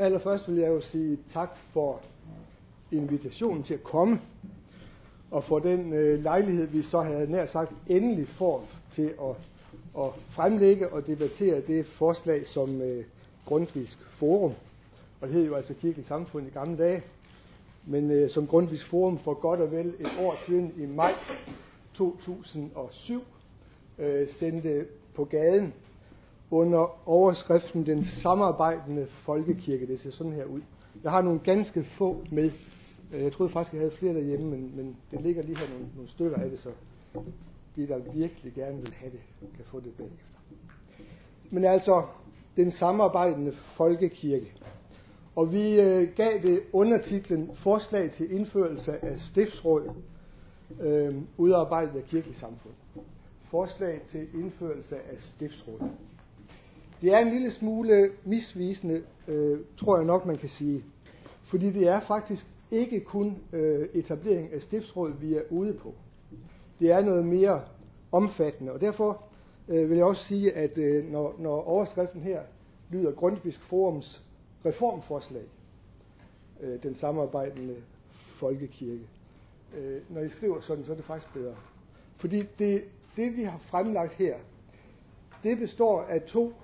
Allerførst vil jeg jo sige tak for invitationen til at komme, og for den lejlighed, vi så havde nær sagt endelig får til at fremlægge og debattere det forslag som Grundtvigs Forum, og det hed jo altså Kirkeligt Samfund i gamle dage, men som Grundtvigs Forum for godt og vel et år siden i maj 2007 sendte på gaden under overskriften Den samarbejdende folkekirke. Det ser sådan her ud. Jeg har nogle ganske få med. Jeg troede faktisk, jeg havde flere derhjemme, men det ligger lige her nogle stykker af det, så de, der virkelig gerne vil have det, kan få det bagefter. Men altså, Den samarbejdende folkekirke. Og vi gav det undertitlen Forslag til indførelse af stiftsråd, udarbejdet af Kirkeligt Samfund. Forslag til indførelse af stiftsråd. Det er en lille smule misvisende, tror jeg nok, man kan sige. Fordi det er faktisk ikke kun etablering af stiftsråd, vi er ude på. Det er noget mere omfattende, og derfor vil jeg også sige, at når overskriften her lyder Grundtvigs Forums reformforslag, den samarbejdende folkekirke, når I skriver sådan, så er det faktisk bedre. Fordi det vi har fremlagt her, det består af to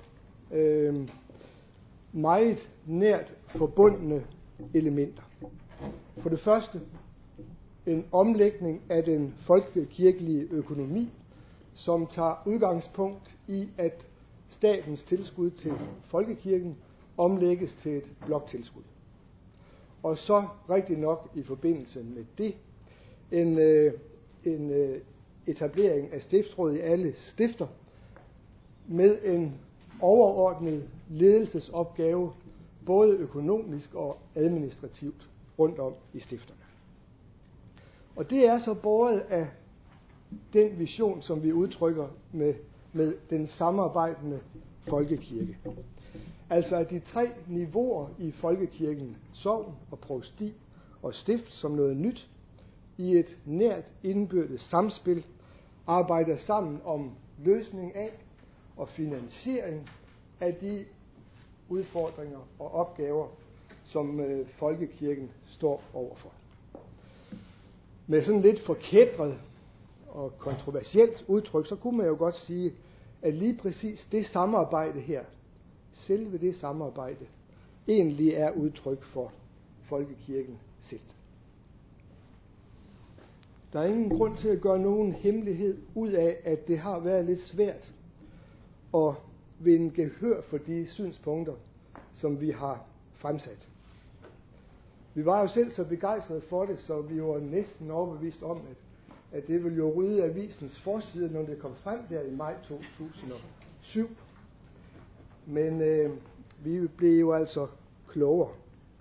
meget nært forbundne elementer. For det første en omlægning af den folkekirkelige økonomi, som tager udgangspunkt i, at statens tilskud til folkekirken omlægges til et bloktilskud. Og så rigtig nok i forbindelse med det en etablering af stiftsråd i alle stifter med en overordnet ledelsesopgave, både økonomisk og administrativt rundt om i stifterne. Og det er så båret af den vision, som vi udtrykker med den samarbejdende folkekirke. Altså at de tre niveauer i folkekirken, sogn og provsti og stift, som noget nyt, i et nært indbyrdes samspil, arbejder sammen om løsning af og finansiering af de udfordringer og opgaver, som folkekirken står overfor. Med sådan lidt forkætret og kontroversielt udtryk, så kunne man jo godt sige, at lige præcis det samarbejde her, selve det samarbejde, egentlig er udtryk for folkekirken selv. Der er ingen grund til at gøre nogen hemmelighed ud af, at det har været lidt svært at vinde gehør for de synspunkter, som vi har fremsat. Vi var jo selv så begejstrede for det, så vi var næsten overbevist om, at det ville jo rydde avisens forside, når det kom frem der i maj 2007. Men vi blev jo altså klogere.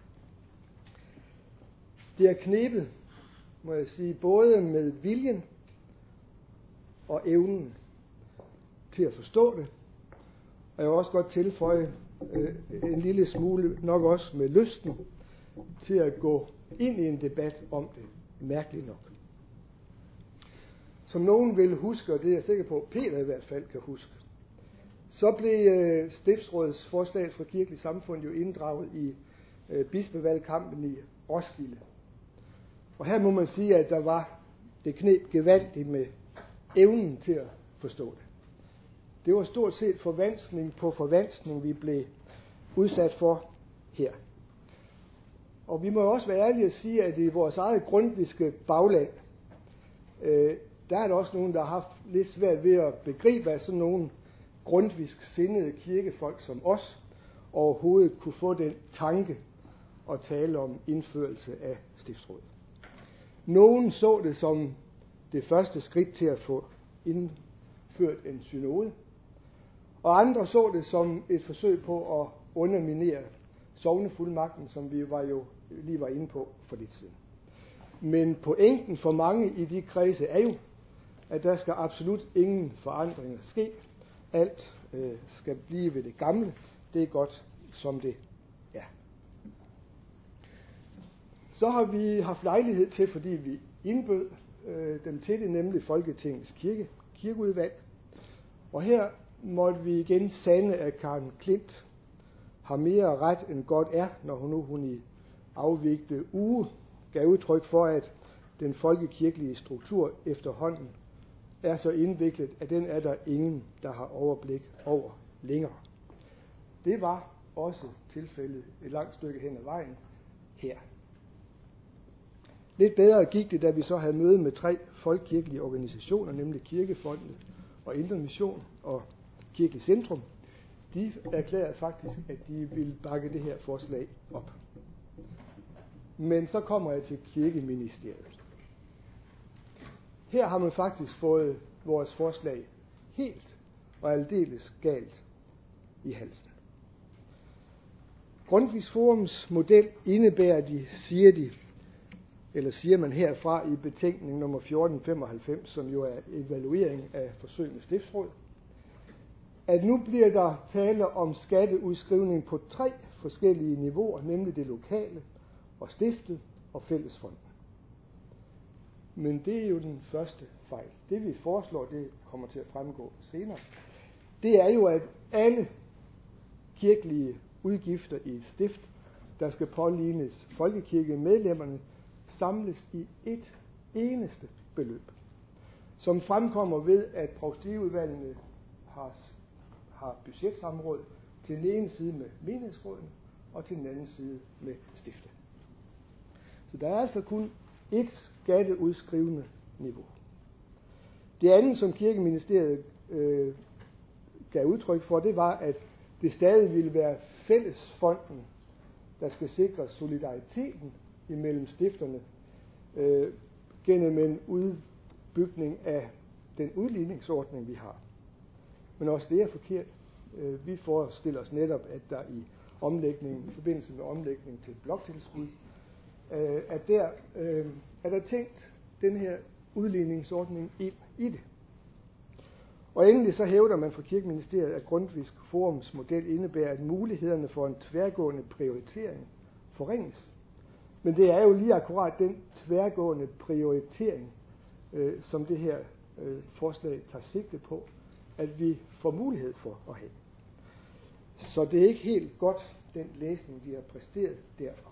Det er knebet, må jeg sige, både med viljen og evnen til at forstå det, og jeg vil også godt tilføje en lille smule, nok også med lysten, til at gå ind i en debat om det, mærkeligt nok. Som nogen vil huske, og det er jeg sikker på, Peter i hvert fald kan huske, så blev stiftsrådets forslag fra Kirkeligt Samfund jo inddraget i bispevalgkampen i Roskilde. Og her må man sige, at det kneb gevaldigt med evnen til at forstå det. Det var stort set forvanskning på forvanskning, vi blev udsat for her. Og vi må også være ærlige at sige, at i vores eget grundtviske bagland, der er der også nogen, der har haft lidt svært ved at begribe, at sådan nogle grundtvisk sindede kirkefolk som os overhovedet kunne få den tanke at tale om indførelse af stiftsråd. Nogen så det som det første skridt til at få indført en synode, og andre så det som et forsøg på at underminere sognefuldmagten, som vi lige var inde på for lidt siden. Men pointen for mange i de kredse er jo, at der skal absolut ingen forandringer ske. Alt skal blive ved det gamle. Det er godt, som det er. Så har vi haft lejlighed til, fordi vi indbød dem til det, nemlig Folketingets kirkeudvalg. Og her måtte vi igen sande, at Karen Klint har mere ret end godt er, når hun i afvigte uge gav udtryk for, at den folkekirkelige struktur efterhånden er så indviklet, at den er der ingen, der har overblik over længere. Det var også tilfældet et langt stykke hen ad vejen her. Lidt bedre gik det, da vi så havde møde med 3 folkekirkelige organisationer, nemlig Kirkefonden og Indre Mission og Kirkelig Centrum. De erklærede faktisk, at de ville bakke det her forslag op. Men så kommer jeg til Kirkeministeriet. Her har man faktisk fået vores forslag helt og aldeles galt i halsen. Grundtvigs Forums model indebærer, siger man herfra i betænkning nummer 1495, som jo er evaluering af forsøg med stiftsråd, at nu bliver der tale om skatteudskrivning på 3 forskellige niveauer, nemlig det lokale og stiftet og fællesfonden. Men det er jo den første fejl. Det vi foreslår, det kommer til at fremgå senere, det er jo, at alle kirkelige udgifter i et stift, der skal pålignes folkekirkemedlemmerne, samles i et eneste beløb, som fremkommer ved, at provstiudvalgene har budgetsamråd til den ene side med menighedsrådene og til den anden side med stiftet. Så der er altså kun et skatteudskrivende niveau. Det andet, som Kirkeministeriet gav udtryk for, det var, at det stadig ville være fællesfonden, der skal sikre solidariteten imellem stifterne gennem en udbygning af den udligningsordning, vi har. Men også det er forkert. Vi forestiller os netop, at der i forbindelse med omlægning til bloktilskud, at der er der tænkt den her udligningsordning ind i det. Og endelig så hævder man fra Kirkeministeriet, at Grundtvigs Forums model indebærer, at mulighederne for en tværgående prioritering forringes. Men det er jo lige akkurat den tværgående prioritering, som det her forslag tager sigte på, at vi får mulighed for at have. Så det er ikke helt godt, den læsning, de har præsteret derfra.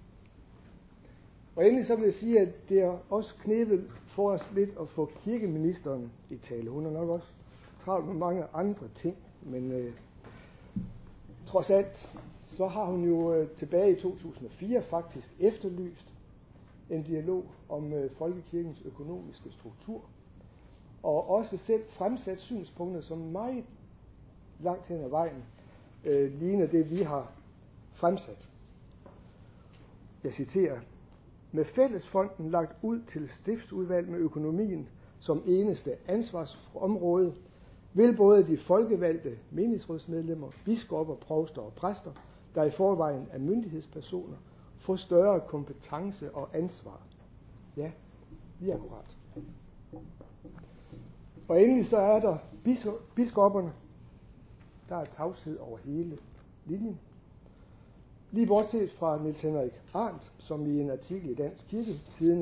Og endelig så vil jeg sige, at det er også knebet for os lidt at få kirkeministeren i tale. Hun er nok også travlt med mange andre ting, men trods alt, så har hun jo tilbage i 2004 faktisk efterlyst en dialog om folkekirkens økonomiske struktur, og også selv fremsat synspunkter, som meget langt hen ad vejen ligner det, vi har fremsat. Jeg citerer: med fællesfonden lagt ud til stiftsudvalg med økonomien som eneste ansvarsområde, vil både de folkevalgte menighedsrådsmedlemmer, biskopper, provster og præster, der i forvejen er myndighedspersoner, få større kompetence og ansvar. Ja, lige akkurat. Og endelig så er der biskopperne. Der er tavshed over hele linjen. Lige bortset fra Niels Henrik Arndt, som i en artikel i Dansk Kirketidende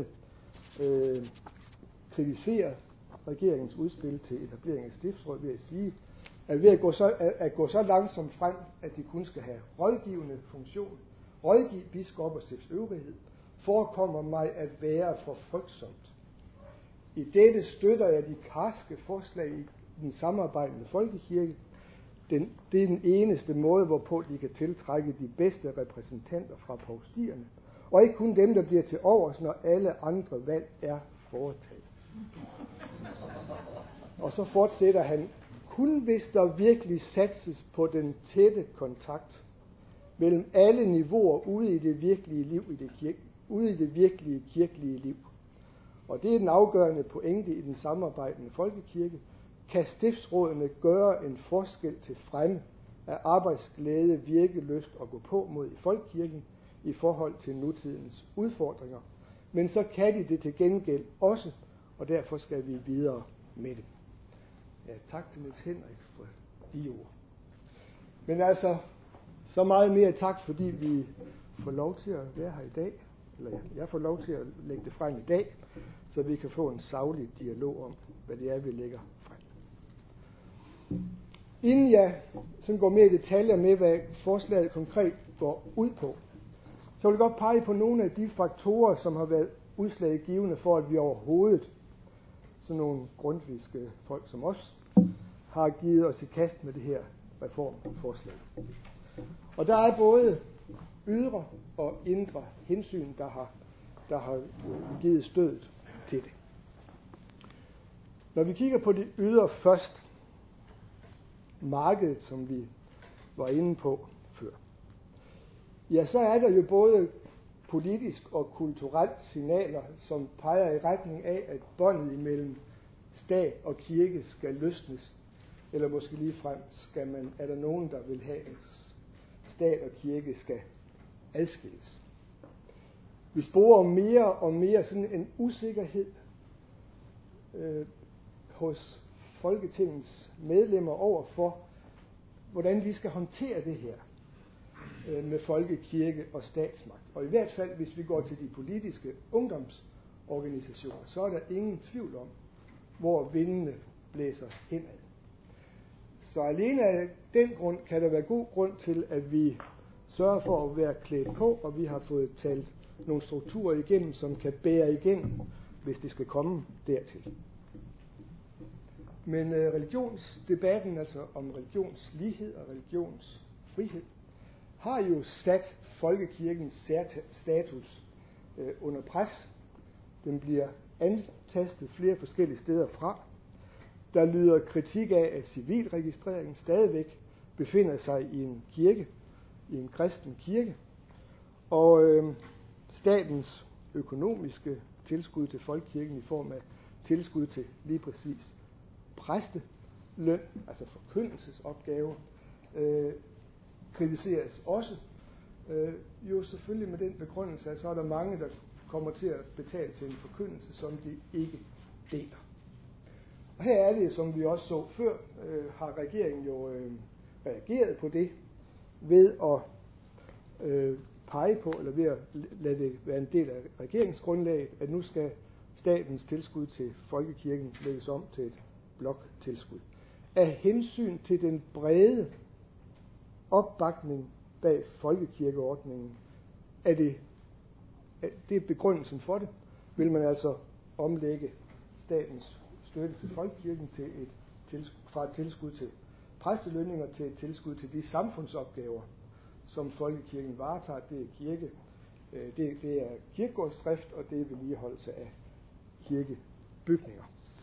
kritiserer regeringens udspil til etablering af stiftsråd ved at sige, at ved at gå så langsomt frem, at de kun skal have rådgivende funktion, rådgive biskopper stiftsøvrighed, forekommer mig at være for frygtsomt. I dette støtter jeg de karske forslag i den samarbejdende folkekirke. Det er den eneste måde, hvorpå de kan tiltrække de bedste repræsentanter fra provstierne, og ikke kun dem, der bliver til overs, når alle andre valg er foretaget. Og så fortsætter han: kun hvis der virkelig satses på den tætte kontakt mellem alle niveauer ude i det virkelige kirkelige liv. Og det er den afgørende pointe i den samarbejdende folkekirke. Kan stiftsrådene gøre en forskel til fremme af arbejdsglæde, virkelyst og gå på mod i folkekirken i forhold til nutidens udfordringer. Men så kan de det til gengæld også, og derfor skal vi videre med det. Ja, tak til Niels Henrik for de ord. Men altså, så meget mere tak, fordi vi får lov til at være her i dag, eller jeg får lov til at lægge det frem i dag, så vi kan få en saglig dialog om, hvad det er, vi lægger frem. Inden jeg sådan går mere i detaljer med, hvad forslaget konkret går ud på, så vil jeg godt pege på nogle af de faktorer, som har været udslagsgivende for, at vi overhovedet, sådan nogle grundviske folk som os, har givet os i kast med det her reformforslag. Og der er både ydre og indre hensyn, der har givet stødet til det. Når vi kigger på det ydre først, markedet, som vi var inde på før, ja, så er der jo både politisk og kulturelt signaler, som peger i retning af, at båndet imellem stat og kirke skal løsnes, eller måske ligefrem er der nogen, der vil have, at stat og kirke skal adskilles. Vi sporer mere og mere sådan en usikkerhed hos Folketingets medlemmer over for, hvordan de skal håndtere det her med folkekirke og statsmagt. Og i hvert fald, hvis vi går til de politiske ungdomsorganisationer, så er der ingen tvivl om, hvor vindene blæser henad. Så alene af den grund kan der være god grund til, at vi sørger for at være klædt på, og vi har fået talt nogle strukturer igennem, som kan bære igennem, hvis det skal komme dertil. Men religionsdebatten, altså om religionslighed og religionsfrihed, har jo sat folkekirkens status under pres. Den bliver antastet flere forskellige steder fra. Der lyder kritik af, at civilregistreringen stadigvæk befinder sig i en kirke, i en kristen kirke, og statens økonomiske tilskud til folkekirken i form af tilskud til lige præcis præsteløn, altså forkyndelsesopgave, kritiseres også. Jo selvfølgelig med den begrundelse, at så er der mange, der kommer til at betale til en forkyndelse, som de ikke deler. Og her er det, som vi også så før, har regeringen jo reageret på det ved at pege på, eller ved at lade det være en del af regeringsgrundlaget, at nu skal statens tilskud til folkekirken lægges om til et bloktilskud. Af hensyn til den brede opbakning bag folkekirkeordningen, det er begrundelsen for det, vil man altså omlægge statens støtte til folkekirken fra et tilskud til præstelønninger til et tilskud til de samfundsopgaver, som folkekirken varetager. Det er kirke, det er kirkegårdsdrift, og det er vedligeholdelse af kirkebygninger.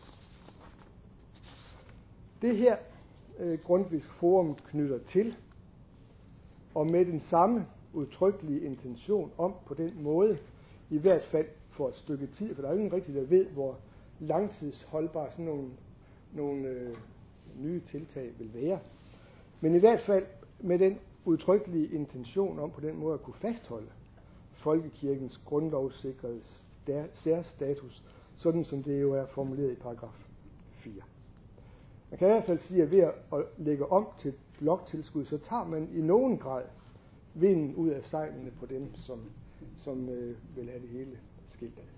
Det her Grundtvigs Forum knytter til, og med den samme udtrykkelige intention om på den måde, i hvert fald for et stykke tid, for der er jo ingen rigtig, der ved, hvor langtidsholdbare sådan nogle nye tiltag vil være. Men i hvert fald med den udtrykkelige intention om på den måde at kunne fastholde folkekirkens grundlovssikrede særstatus, sådan som det jo er formuleret i paragraf 4. Man kan i hvert fald sige, at ved at lægge om til bloktilskud, så tager man i nogen grad vinden ud af sejlene på dem, som vil have det hele skilt af.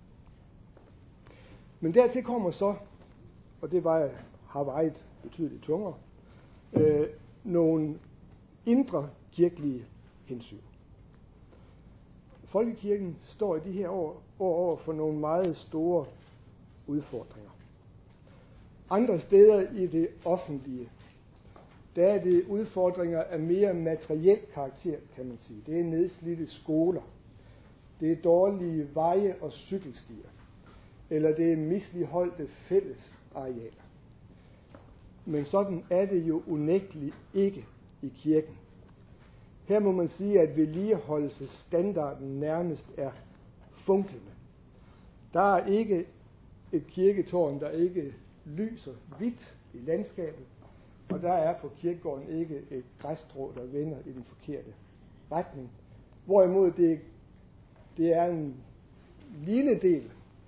Men dertil kommer så, og det har vejet betydeligt tungere, nogle indre kirkelige hensyn. Folkekirken står i de her år over for nogle meget store udfordringer. Andre steder i det offentlige, der er det udfordringer af mere materiel karakter, kan man sige. Det er nedslidte skoler, det er dårlige veje og cykelstier, eller det er misligholdte fællesarealer. Men sådan er det jo unægteligt ikke i kirken. Her må man sige, at vedligeholdelsesstandarden nærmest er funklende. Der er ikke et kirketårn, der ikke lyser hvidt i landskabet, og der er på kirkegården ikke et græsstrå, der vender i den forkerte retning. Hvorimod det er en lille del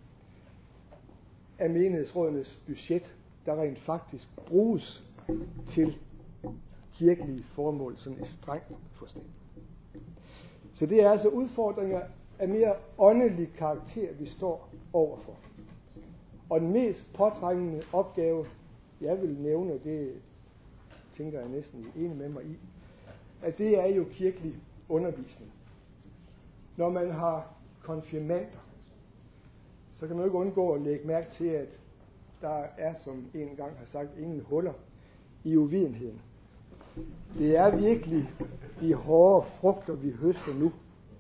af menighedsrådenes budget, der rent faktisk bruges til kirkelige formål, sådan i streng forstand. Så det er altså udfordringer af mere åndelig karakter, vi står overfor. Og den mest påtrængende opgave, jeg vil nævne, det tænker jeg næsten I er enige med mig i, at det er jo kirkelig undervisning. Når man har konfirmander, så kan man jo ikke undgå at lægge mærke til, at der er, som en gang har sagt, ingen huller i uvidenheden. Det er virkelig de hårde frugter, vi høster nu.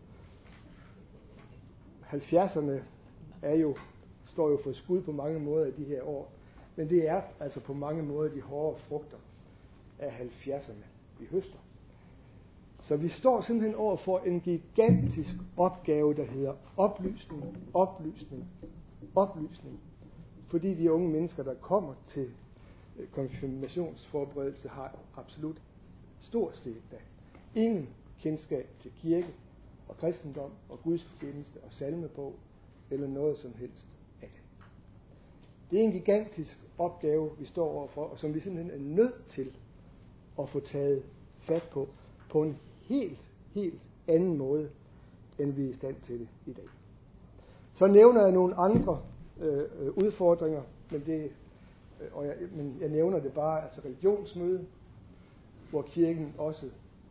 70'erne står jo for skud på mange måder i de her år, men det er altså på mange måder de hårde frugter af 70'erne, vi høster. Så vi står simpelthen over for en gigantisk opgave, der hedder oplysning, oplysning, oplysning. Fordi de unge mennesker, der kommer til konfirmationsforberedelse, har absolut stort set da ingen kendskab til kirke og kristendom og gudstjeneste og salmebog eller noget som helst af det. Det er en gigantisk opgave, vi står overfor, og som vi simpelthen er nødt til at få taget fat på en helt anden måde, end vi er i stand til det i dag. Så nævner jeg nogle andre udfordringer, men jeg nævner det bare, altså religionsmøde, hvor kirken også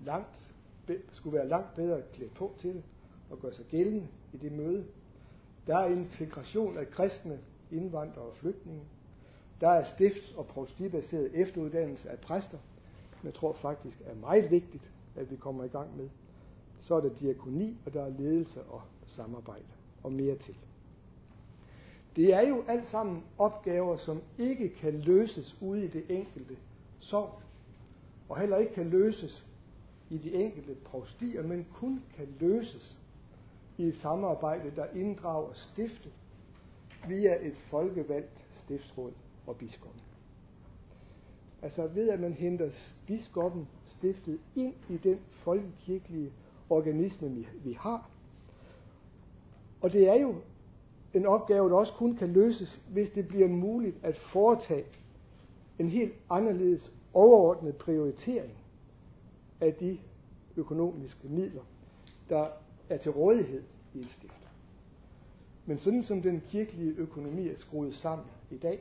skulle være langt bedre klædt på til det, og gøre sig gældende i det møde. Der er integration af kristne, indvandrere og flygtninge. Der er stifts- og provstibaseret efteruddannelse af præster, som jeg tror faktisk er meget vigtigt, at vi kommer i gang med. Så er der diakoni, og der er ledelse og samarbejde, og mere til. Det er jo alt sammen opgaver, som ikke kan løses ude i det enkelte sogn, og heller ikke kan løses i de enkelte provstier, men kun kan løses i et samarbejde, der inddrager stiftet via et folkevalgt stiftsråd og biskoppen. Altså ved at man henter biskoppen stiftet ind i den folkekirkelige organisme, vi har. Og det er jo en opgave, der også kun kan løses, hvis det bliver muligt at foretage en helt anderledes overordnet prioritering af de økonomiske midler, der er til rådighed i et stift. Men sådan som den kirkelige økonomi er skruet sammen i dag,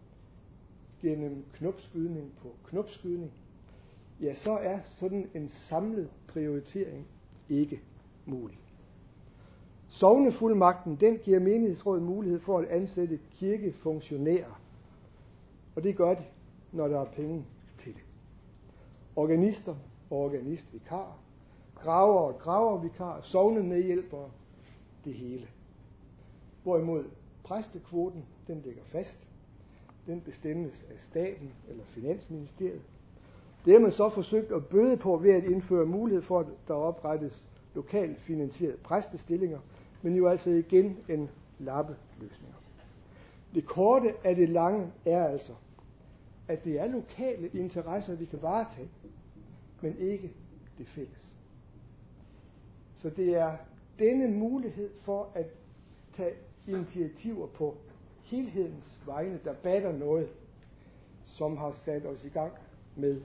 gennem knopskydning på knopskydning, ja, så er sådan en samlet prioritering ikke mulig. Sognefuldmagten, den giver menighedsrådet mulighed for at ansætte kirkefunktionærer, og det gør de, når der er penge til det. Organister og organistvikarer, graver og gravervikarer, sognemedhjælpere, det hele. Hvorimod præstekvoten, den ligger fast. Den bestemmes af staten eller finansministeriet. Det har man så forsøgt at bøde på ved at indføre mulighed for, at der oprettes lokalt finansierede præstestillinger, men jo altså igen en lappeløsning. Det korte af det lange er altså, at det er lokale interesser, vi kan varetage, men ikke det fælles. Så det er denne mulighed for at tage initiativer på helhedens vegne, der batter noget, som har sat os i gang med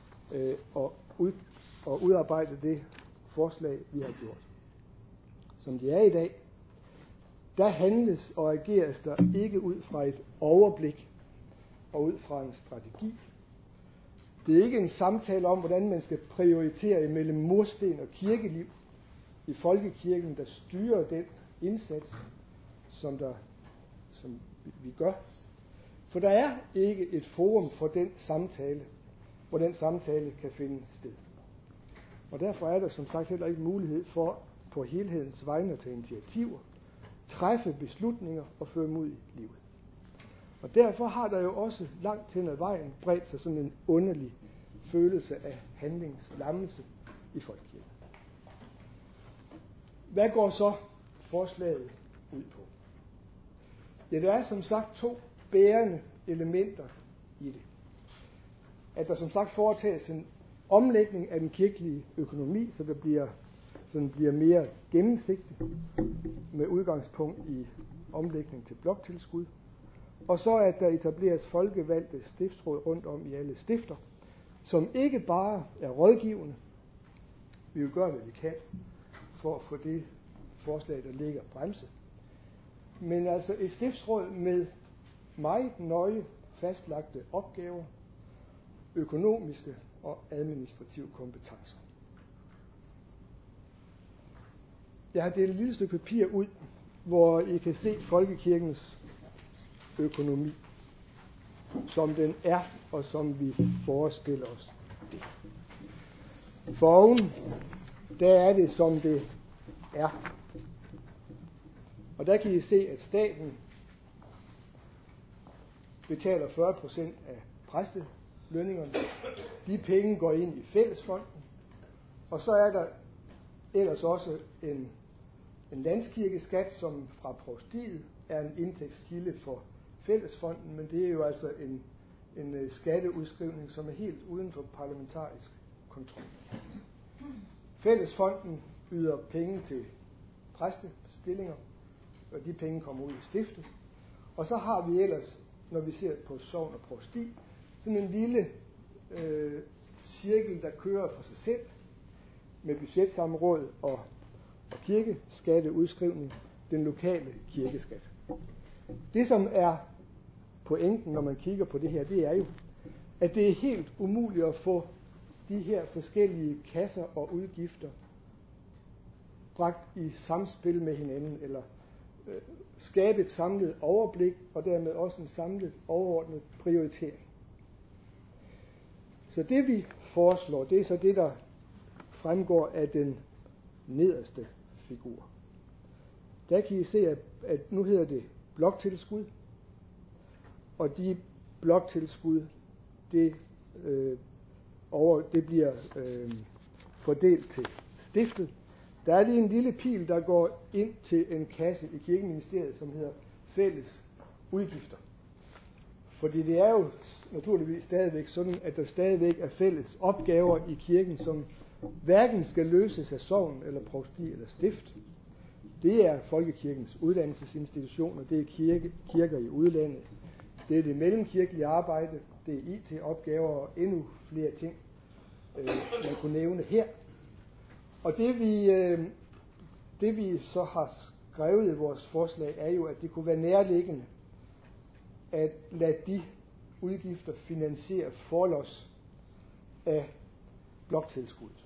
at udarbejde det forslag, vi har gjort. Som det er i dag, der handles og ageres der ikke ud fra et overblik og ud fra en strategi. Det er ikke en samtale om, hvordan man skal prioritere imellem mursten og kirkeliv i folkekirken, der styrer den indsats, som vi gør. For der er ikke et forum for den samtale, hvor den samtale kan finde sted. Og derfor er der som sagt heller ikke mulighed for på helhedens vegne at tage initiativer, træffe beslutninger og føre dem ud i livet. Og derfor har der jo også langt hen ad vejen bredt sig sådan en underlig følelse af handlingslammelse i folkekirken. Hvad går så forslaget ud på? Ja, der er som sagt 2 bærende elementer i det. At der som sagt foretages en omlægning af den kirkelige økonomi, så den bliver mere gennemsigtig med udgangspunkt i omlægning til bloktilskud. Og så at der etableres folkevalgte stiftsråd rundt om i alle stifter, som ikke bare er rådgivende. Vi vil gøre, hvad vi kan for at få det forslag, der ligger, bremset. Men altså et stiftsråd med meget nøje fastlagte opgaver, økonomiske og administrative kompetencer. Jeg har delt et lille stykke papir ud, hvor I kan se folkekirkens økonomi, som den er, og som vi forestiller os. For oven, der er det, som det er. Og der kan I se, at staten betaler 40% af præstelønningerne. De penge går ind i fællesfonden. Og så er der ellers også en landskirkeskat, som fra provstiet er en indtægtskilde for fællesfonden, men det er jo altså en skatteudskrivning, som er helt uden for parlamentarisk kontrol. Fællesfonden yder penge til præstestillinger, og de penge kommer ud i stiftet. Og så har vi ellers, når vi ser på sogn og provsti, sådan en lille cirkel, der kører for sig selv, med budgetsamråd og kirkeskatteudskrivning, den lokale kirkeskat. Det, som er pointen, når man kigger på det her, det er jo, at det er helt umuligt at få de her forskellige kasser og udgifter bragt i samspil med hinanden, eller skabe et samlet overblik, og dermed også en samlet overordnet prioritering. Så det vi foreslår, det er så det, der fremgår af den nederste figur. Der kan I se, at nu hedder det bloktilskud, og de bloktilskud, det bliver fordelt til stiftet. Der er lige en lille pil, der går ind til en kasse i Kirkeministeriet, som hedder fælles udgifter. Fordi det er jo naturligvis stadigvæk sådan, at der stadigvæk er fælles opgaver i kirken, som hverken skal løses af sogn eller provsti eller stift. Det er folkekirkens uddannelsesinstitutioner, det er kirker i udlandet, det er det mellemkirkelige arbejde, det er IT-opgaver og endnu flere ting, man kunne nævne her. Og det vi så har skrevet i vores forslag er jo, at det kunne være nærliggende at lade de udgifter finansiere forlods af bloktilskuddet.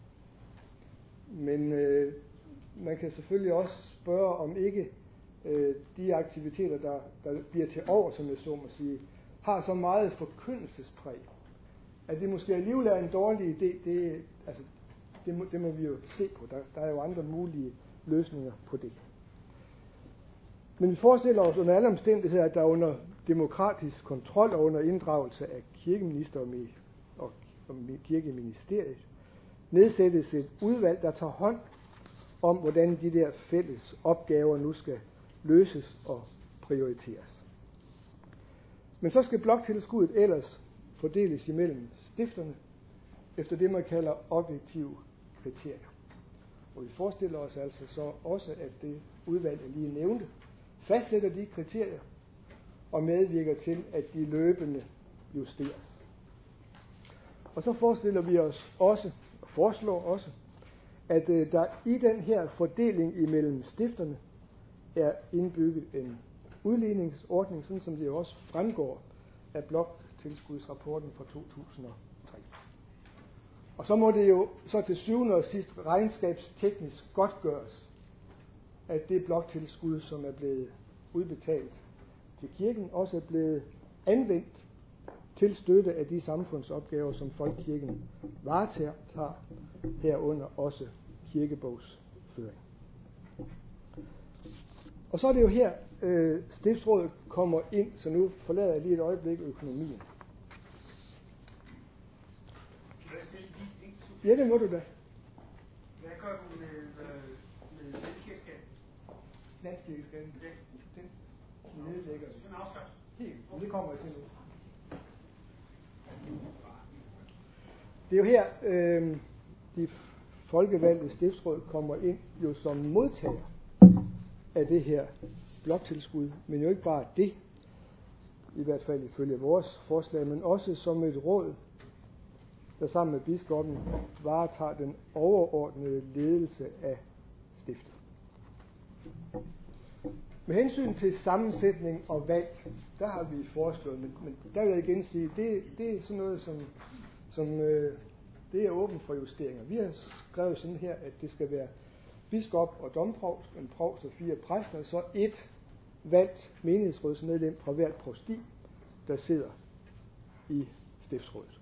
Men man kan selvfølgelig også spørge, om ikke de aktiviteter, der bliver til over, som jeg så må sige, har så meget forkyndelsespræg, at det måske alligevel er en dårlig idé. Det må vi jo se på. Der er jo andre mulige løsninger på det. Men vi forestiller os under alle omstændigheder, at der under demokratisk kontrol og under inddragelse af kirkeminister og kirkeministeriet nedsættes et udvalg, der tager hånd om, hvordan de der fælles opgaver nu skal løses og prioriteres. Men så skal bloktilskuddet ellers fordeles imellem stifterne efter det, man kalder objektive kriterier. Og vi forestiller os altså så også, at det udvalg, jeg lige nævnte, fastsætter de kriterier og medvirker til, at de løbende justeres. Og så forestiller vi os også, og foreslår også, at der i den her fordeling imellem stifterne er indbygget en udligningsordning, sådan som det jo også fremgår af bloktilskudsrapporten fra 2003. Og så må det jo så til syvende og sidst regnskabsteknisk godtgøres, at det bloktilskud, som er blevet udbetalt til kirken, også er blevet anvendt til støtte af de samfundsopgaver, som folkekirken varetager, herunder også kirkebogsføring. Og så er det jo her, stiftsrådet kommer ind, så nu forlader jeg lige et øjeblik økonomien. Ja, det må du da. Hvad gør du med landskirkeskatten? Landskirkeskatten? Ja. Den nedlægger vi. Den afskaffes. Helt, men det kommer jeg til nu. Det er jo her, de folkevalgte stiftsråd kommer ind jo som modtager af det her bloktilskud, men jo ikke bare det, i hvert fald ifølge vores forslag, men også som et råd, der sammen med biskoppen varetager den overordnede ledelse af stiftet. Med hensyn til sammensætning og valg, der har vi foreslået, men der vil jeg igen sige, det er sådan noget, som det er åbent for justeringer. Vi har skrevet sådan her, at det skal være biskop og domprovst, en provst og 4 præster, og så et valgt menighedsrådsmedlem fra hvert provsti, der sidder i stiftsrådet.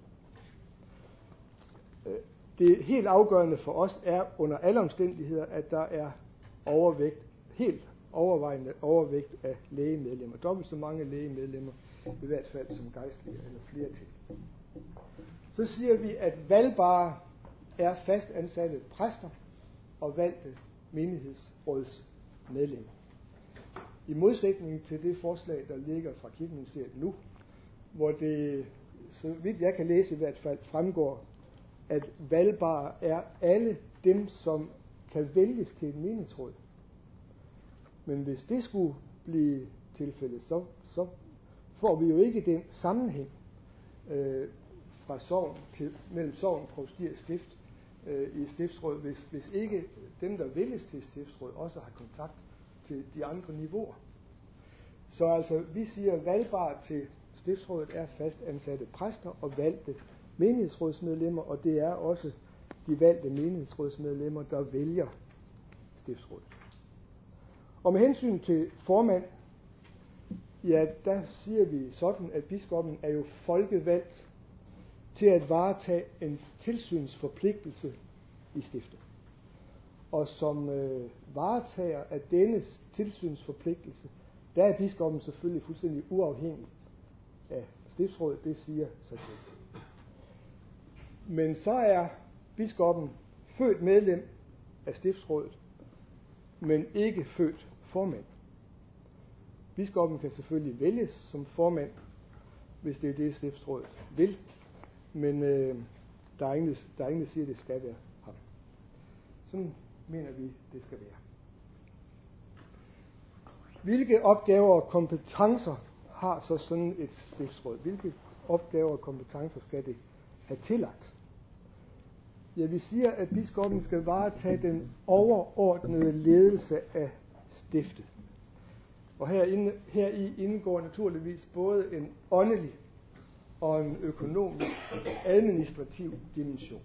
Det helt afgørende for os er under alle omstændigheder, at der er helt overvejende overvægt af lægemedlemmer. Dobbelt så mange lægemedlemmer, i hvert fald som gejstlige eller flere til. Så siger vi, at valgbare er fastansatte præster og valgte menighedsrådsmedlemmer. I modsætning til det forslag, der ligger fra Kirkeministeriet nu, hvor det, så vidt jeg kan læse i hvert fald, fremgår, at valgbare er alle dem, som kan vælges til et menighedsråd. Men hvis det skulle blive tilfældet, så får vi jo ikke den sammenhæng fra sogn til mellem sogn, provsti og stift i stiftsråd, hvis ikke dem, der vælges til stiftsråd, også har kontakt til de andre niveauer. Så altså, vi siger, at valgbare til stiftsrådet er fastansatte præster og valgte menighedsrådsmedlemmer, og det er også de valgte menighedsrådsmedlemmer, der vælger stiftsrådet. Og med hensyn til formand, ja, der siger vi sådan, at biskoppen er jo folkevalgt til at varetage en tilsynsforpligtelse i stiftet. Og som varetager af dennes tilsynsforpligtelse, der er biskoppen selvfølgelig fuldstændig uafhængig af stiftsrådet, det siger sig selv. Men så er biskoppen født medlem af stiftsrådet, men ikke født formand. Biskoppen kan selvfølgelig vælges som formand, hvis det er det, stiftsrådet vil, men der er ingen, der siger, at det skal være ham. Sådan mener vi, det skal være. Hvilke opgaver og kompetencer har så sådan et stiftsråd? Hvilke opgaver og kompetencer skal det have tillagt? Ja, vi siger, at biskoppen skal varetage den overordnede ledelse af stiftet. Og heri indgår naturligvis både en åndelig og en økonomisk administrativ dimension.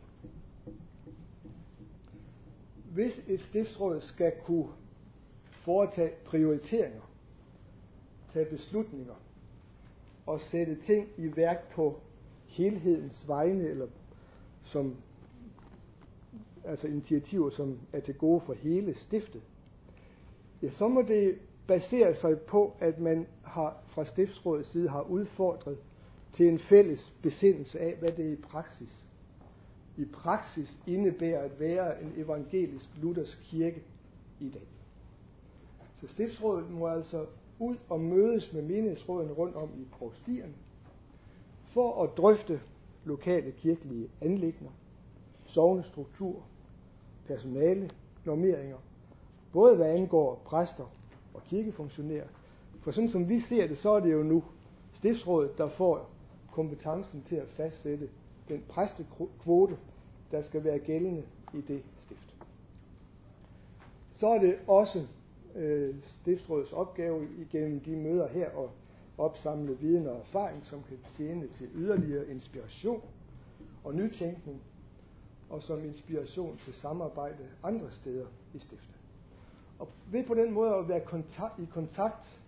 Hvis et stiftsråd skal kunne foretage prioriteringer, tage beslutninger og sætte ting i værk på helhedens vegne, eller som altså initiativer, som er til gode for hele stiftet, ja, så må det basere sig på, at man fra stiftsrådets side har udfordret til en fælles besindelse af, hvad det i praksis indebærer at være en evangelisk luthersk kirke i dag. Så stiftsrådet må altså ud og mødes med menighedsrådene rundt om i provstierne for at drøfte lokale kirkelige anliggender, sognestruktur, personale, normeringer, både hvad angår præster og kirkefunktionærer. For sådan som vi ser det, så er det jo nu stiftsrådet, der får kompetencen til at fastsætte den præstekvote, der skal være gældende i det stift. Så er det også stiftsrådets opgave igennem de møder her at opsamle viden og erfaring, som kan tjene til yderligere inspiration og nytænkning, og som inspiration til samarbejde andre steder i stiftet. Og ved på den måde at være i kontakt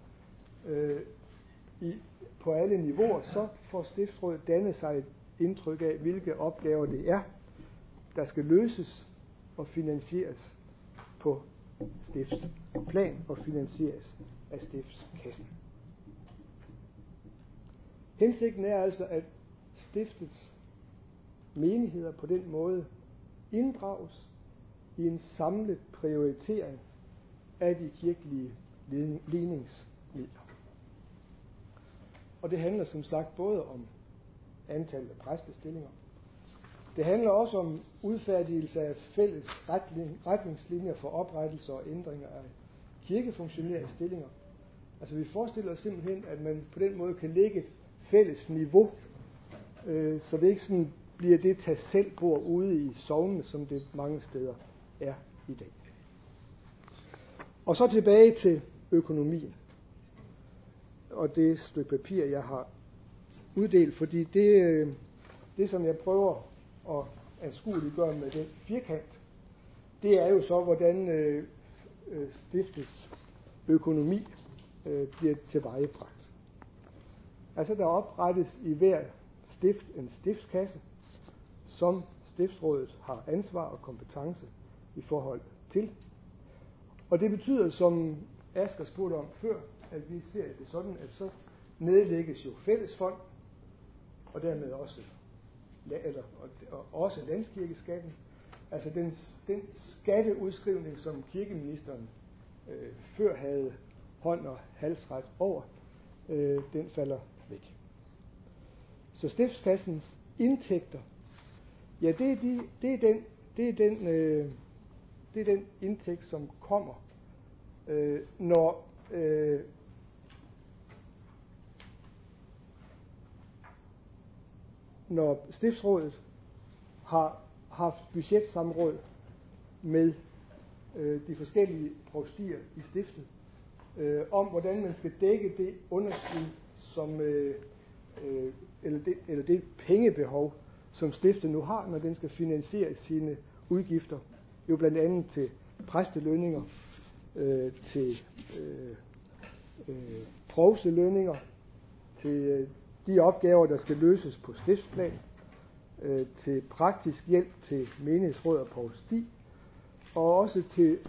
på alle niveauer, så får stiftsrådet dannet sig et indtryk af, hvilke opgaver det er, der skal løses og finansieres på stiftsplan og finansieres af stiftskassen. Hensigten er altså, at stiftets menigheder på den måde inddrages i en samlet prioritering af de kirkelige ledningsmidler. Og det handler som sagt både om antallet af præstestillinger. Det handler også om udfærdigelse af fælles retningslinjer for oprettelse og ændringer af kirkefunktionærstillinger. Altså vi forestiller os simpelthen, at man på den måde kan lægge et fælles niveau, så det ikke sådan bliver det tag selv bord ude i sognene, som det mange steder er i dag. Og så tilbage til økonomien. Og det stykke papir, jeg har uddelt, fordi det som jeg prøver at anskueliggøre med den firkant, det er jo så, hvordan stiftets økonomi bliver tilvejebragt. Altså der oprettes i hver stift en stiftskasse, som stiftsrådet har ansvar og kompetence i forhold til. Og det betyder, som Asger spurgte om før, at vi ser det sådan, at så nedlægges jo fællesfond, og dermed også landskirkeskatten. Altså den skatteudskrivning, som kirkeministeren før havde hånd og halsret over, den falder væk. Så stiftskassens indtægter, ja, det er den indtægt, som kommer, når stiftsrådet har haft budgetsamråd med de forskellige provstier i stiftet, om hvordan man skal dække det underskud, som, eller det pengebehov, som stiftet nu har, når den skal finansiere sine udgifter, jo blandt andet til præstelønninger, til provstelønninger, til de opgaver, der skal løses på stiftsplan, til praktisk hjælp til menighedsråd og provsti, og også til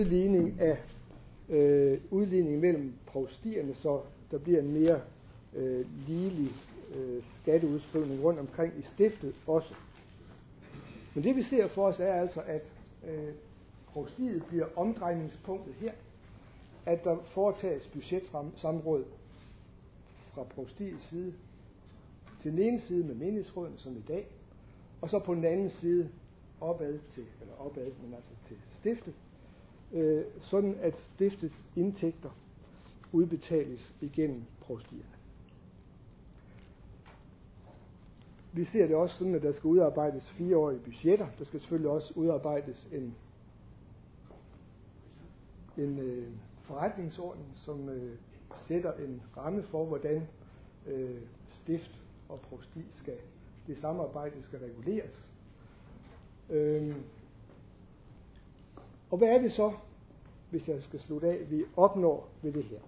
udligning mellem provstierne, så der bliver en mere ligelig skatteudskrivning rundt omkring i stiftet også. Men det vi ser for os er altså, at provstiet bliver omdrejningspunktet her, at der foretages budgetsamråd fra provstiets side til den ene side med menighedsrådene som i dag, og så på den anden side til stiftet, sådan at stiftets indtægter udbetales igennem provstierne. Vi ser det også sådan, at der skal udarbejdes 4-årige budgetter. Der skal selvfølgelig også udarbejdes en forretningsorden, som sætter en ramme for, hvordan stift og provsti det samarbejde skal reguleres. Og hvad er det så, hvis jeg skal slutte af, vi opnår ved det her?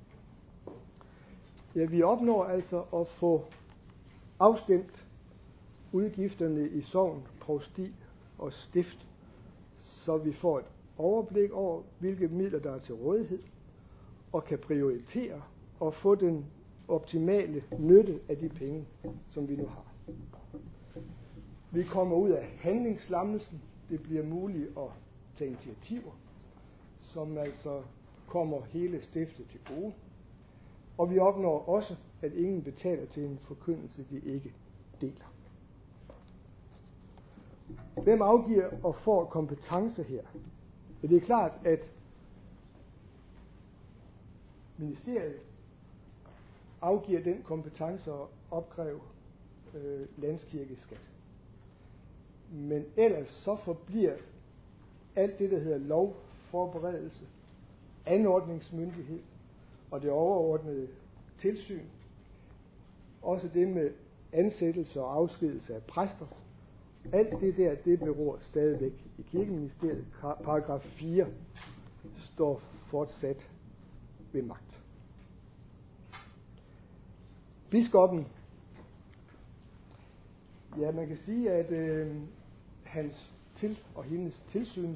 Ja, vi opnår altså at få afstemt udgifterne i sogn, provsti og stift, så vi får et overblik over, hvilke midler der er til rådighed, og kan prioritere og få den optimale nytte af de penge, som vi nu har. Vi kommer ud af handlingslammelsen. Det bliver muligt at tage initiativer, som altså kommer hele stiftet til gode. Og vi opnår også, at ingen betaler til en forkyndelse, de ikke deler. Hvem afgiver og får kompetence her? Ja, det er klart, at ministeriet afgiver den kompetence at opkræve landskirkeskat. Men ellers så forbliver alt det, der hedder lovforberedelse, anordningsmyndighed og det overordnede tilsyn. Også det med ansættelse og afskedelse af præster. Alt det der, det beror stadigvæk i kirkeministeriet. Paragraf 4 står fortsat ved magt. Biskoppen, ja, man kan sige, at hans og hendes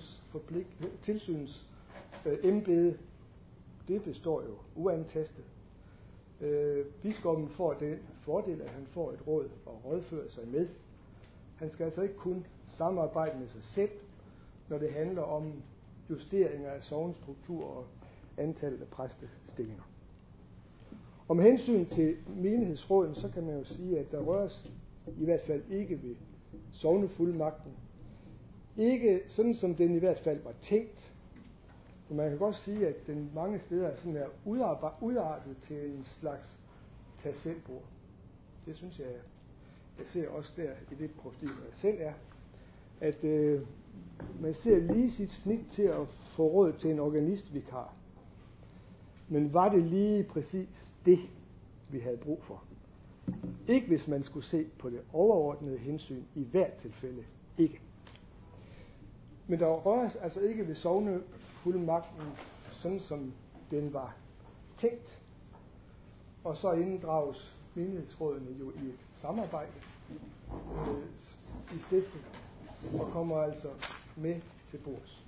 tilsynsembede, det består jo uantastet. Biskoppen får den fordel, at han får et råd at rådføre sig med. Han skal altså ikke kun samarbejde med sig selv, når det handler om justeringer af sognestruktur og antallet af præstestillinger. Og med hensyn til menighedsråden, så kan man jo sige, at der røres i hvert fald ikke ved sognefuldmagten. Ikke sådan, som den i hvert fald var tænkt. For man kan godt sige, at den mange steder er sådan her udartet til en slags tag-selv-bord. Det synes jeg ser også der i det provsti, hvor jeg selv er, at man ser lige sit snit til at få råd til en organistvikar. Men var det lige præcis det, vi havde brug for? Ikke hvis man skulle se på det overordnede hensyn i hvert tilfælde. Ikke. Men der røres altså ikke ved sognefuldmagten, sådan som den var tænkt. Og så inddrages menighedsrådene jo i et samarbejde i stiftet, og kommer altså med til bords.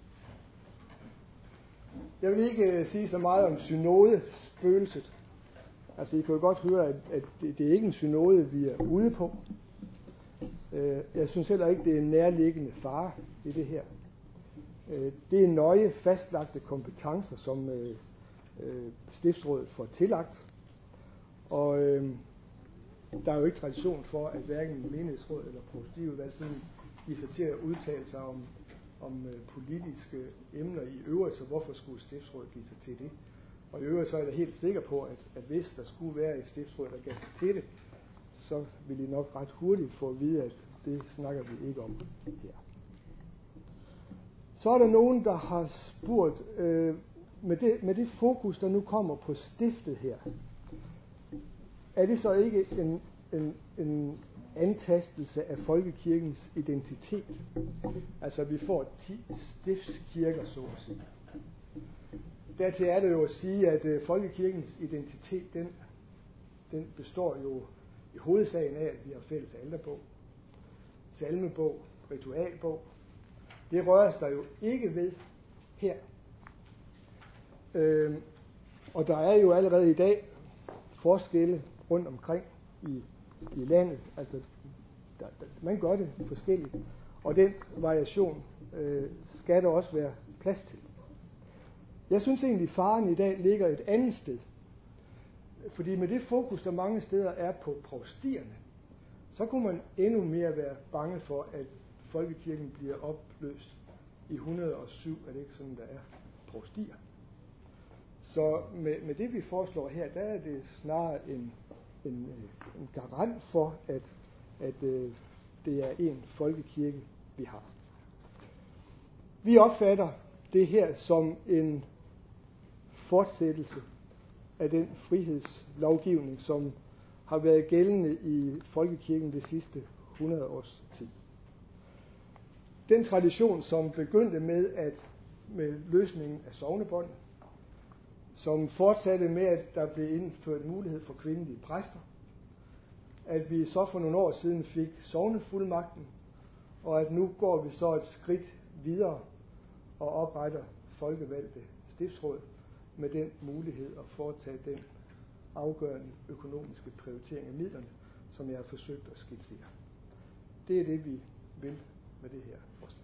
Jeg vil ikke sige så meget om synodespøgelset. Altså, I kan jo godt høre, at det er ikke en synode, vi er ude på. Jeg synes heller ikke, det er en nærliggende fare i det her. Det er nøje fastlagte kompetencer, som stiftsrådet får tillagt. Og der er jo ikke tradition for, at hverken menighedsråd eller provstiudvalg sådan giver sig til at udtale sig om politiske emner i øvrigt, så hvorfor skulle stiftsrådet give sig til det? Og i øvrigt så er jeg helt sikker på, at hvis der skulle være et stiftsråd, der gav sig til det, så vil I nok ret hurtigt få at vide, at det snakker vi ikke om her. Så er der nogen, der har spurgt, med det fokus, der nu kommer på stiftet her, er det så ikke en antastelse af folkekirkens identitet? Altså, vi får 10 stiftskirker, så at sige. Dertil er det jo at sige, at folkekirkens identitet, den består jo i hovedsagen af, at vi har fælles alterbog, salmebog, ritualbog. Det røres der jo ikke ved her. Og der er jo allerede i dag forskelle rundt omkring i landet. Altså, man gør det forskelligt. Og den variation skal der også være plads til. Jeg synes egentlig, faren i dag ligger et andet sted. Fordi med det fokus, der mange steder er på provstierne, så kunne man endnu mere være bange for, at folkekirken bliver opløst i 107, er det ikke sådan, der er provstier. Så med det, vi foreslår her, der er det snarere en garant for, at det er en folkekirke, vi har. Vi opfatter det her som en fortsættelse af den frihedslovgivning, som har været gældende i folkekirken det sidste 100 års tid. Den tradition, som begyndte med løsningen af sognebånd, som fortsatte med, at der blev indført mulighed for kvindelige præster, at vi så for nogle år siden fik sognefuldmagten, og at nu går vi så et skridt videre og opretter folkevalgte stiftsråd med den mulighed at foretage den afgørende økonomiske prioritering af midlerne, som jeg har forsøgt at skitsere. Det er det, vi vil med det her forslag.